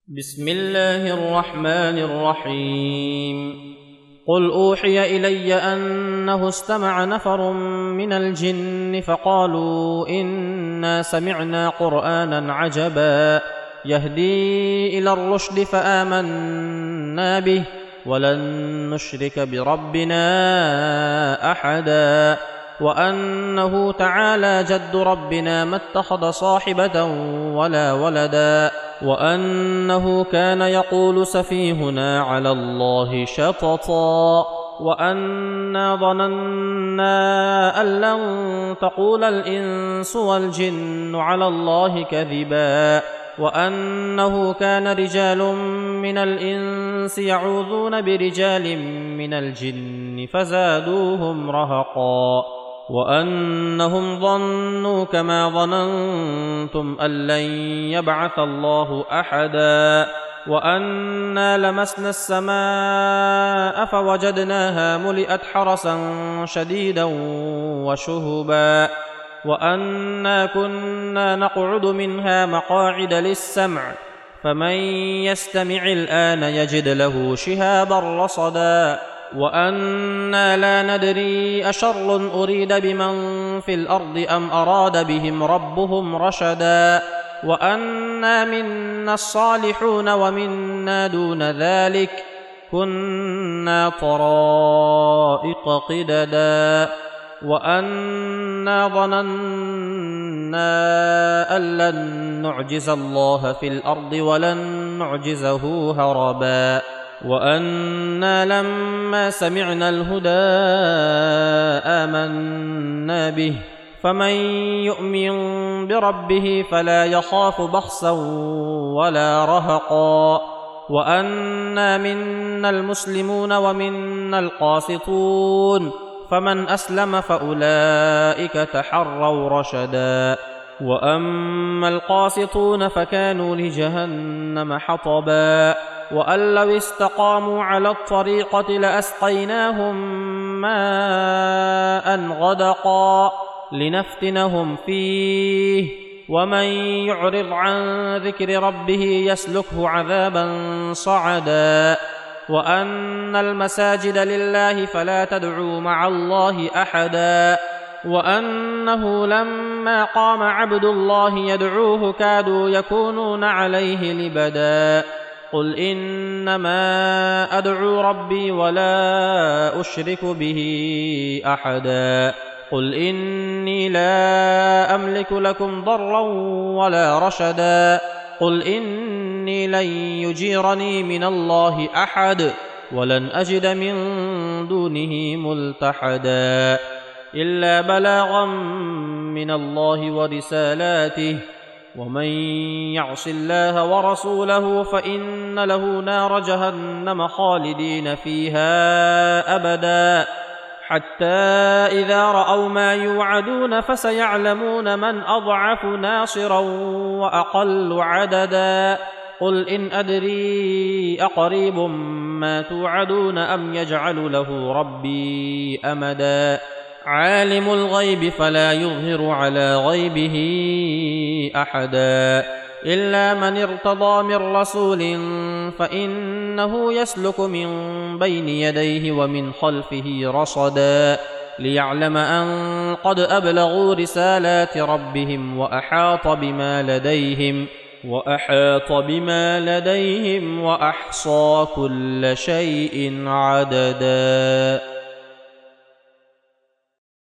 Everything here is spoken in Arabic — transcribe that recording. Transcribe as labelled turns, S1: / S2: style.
S1: بسم الله الرحمن الرحيم قل أوحي إلي أنه استمع نفر من الجن فقالوا إنا سمعنا قرآنا عجبا يهدي إلى الرشد فآمنا به ولن نشرك بربنا أحدا وأنه تعالى جد ربنا ما اتخذ صاحبة ولا ولدا وأنه كان يقول سفيهنا على الله شططا وأنا ظننا أن لن تقول الإنس والجن على الله كذبا وأنه كان رجال من الإنس يعوذون برجال من الجن فزادوهم رهقا وأنهم ظنوا كما ظننتم أن لن يبعث الله أحدا وأنا لمسنا السماء فوجدناها ملئت حرسا شديدا وشهبا وأنا كنا نقعد منها مقاعد للسمع فمن يستمع الآن يجد له شهابا رصدا وأنا لا ندري أشر أريد بمن في الأرض أم أراد بهم ربهم رشدا وأنا منا الصالحون ومنا دون ذلك كنا طرائق قددا وأنا ظننا أن لن نعجز الله في الأرض ولن نعجزه هربا وأنا لما سمعنا الهدى آمنا به فمن يؤمن بربه فلا يخاف بخسا ولا رهقا وأنا منا المسلمون ومنا القاسطون فمن أسلم فأولئك تحروا رشدا وأما القاسطون فكانوا لجهنم حطبا وأن لو استقاموا على الطريقة لأسقيناهم ماء غدقا لنفتنهم فيه ومن يعرض عن ذكر ربه يسلكه عذابا صعدا وأن المساجد لله فلا تدعوا مع الله أحدا وأنه لما قام عبد الله يدعوه كادوا يكونون عليه لبدا قل إنما أدعو ربي ولا أشرك به أحدا قل إني لا أملك لكم ضرا ولا رشدا قل إني لن يجيرني من الله أحد ولن أجد من دونه ملتحدا إلا بلاغا من الله ورسالاته ومن يعص الله ورسوله فإن له نار جهنم خالدين فيها أبدا حتى إذا رأوا ما يوعدون فسيعلمون من أضعف ناصرا وأقل عددا قل إن أدري أقريب ما توعدون أم يجعل له ربي أمدا عالم الغيب فلا يظهر على غيبه أحدا إلا من ارتضى من رسول فإنه يسلك من بين يديه ومن خلفه رصدا ليعلم أن قد أبلغوا رسالات ربهم وأحاط بما لديهم وأحصى كل شيء عددا.